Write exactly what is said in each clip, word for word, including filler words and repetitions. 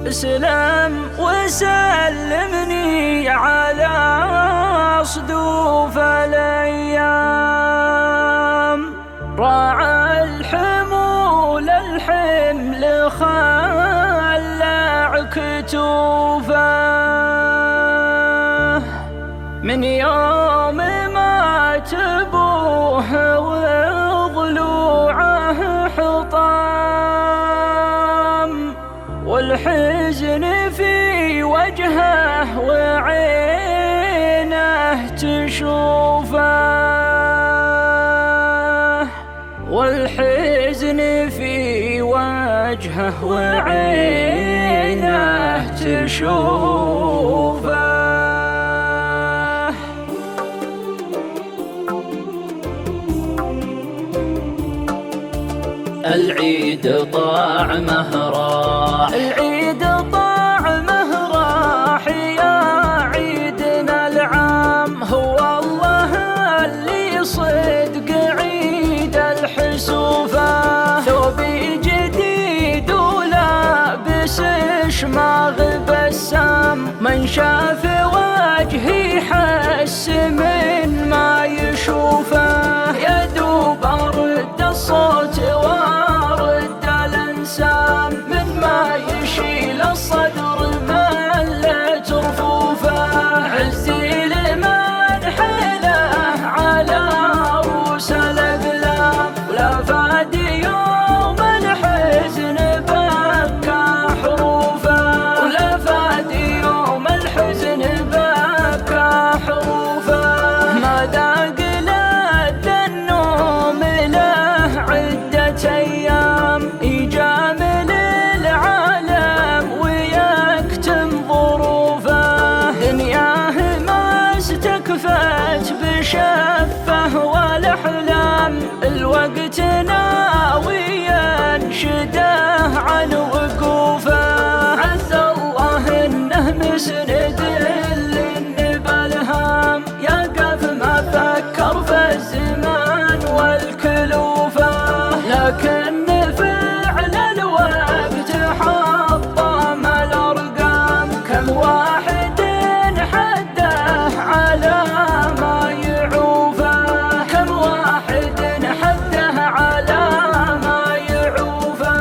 اسلم وسلمني على صدوف الأيام، راعى الحمول الحمل خلع كتوفه، من يوم مات أبوه وضلوعه حطام، والحزن في وجهه وعينه تشوفه، والحزن في وجهه وعينه تشوفه. العيد طعمه راح، العيد طعمه راح، يا عيدنا العام هو الله اللي صدق عيد الحسوفة، ثوبي جديد ولابس شماغ بسام، من شاف وجهي حس من ما يشوفه، يا دوب ارد الصوت وارد الانسام، من ما يشيل الصدر ملت رفوفه، عزي لمن حيله على روس الاقلام، ولا فاد يوم الحزن بكى حروفه، ولا فاد يوم الحزن بكى حروفه، ما ذاق لذ النوم له عدة أيام، يجامل العالم ويكتم ظروفه، دنياه ما استكفت بشفه والأحلام، الوقت ناوي ينشده عن وقوفه، عز الله إنه مسند للنبى الهام، يقف ما فكر في الزمان والكلوفه، لكن فعل الوقت حطم الأرقام، كم واحد حده على ما يعوفه، كم واحد حده على ما يعوفه.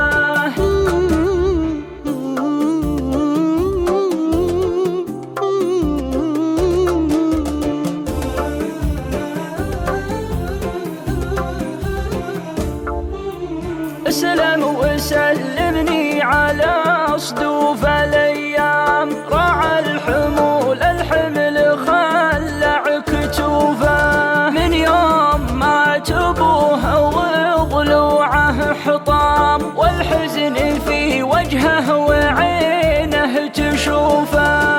اسلم وسلمني على صدوف الأيام، راعى الحمول الحمل خلع كتوفه، من يوم مات أبوه وضلوعه حطام، والحزن في وجهه وعينه تشوفه،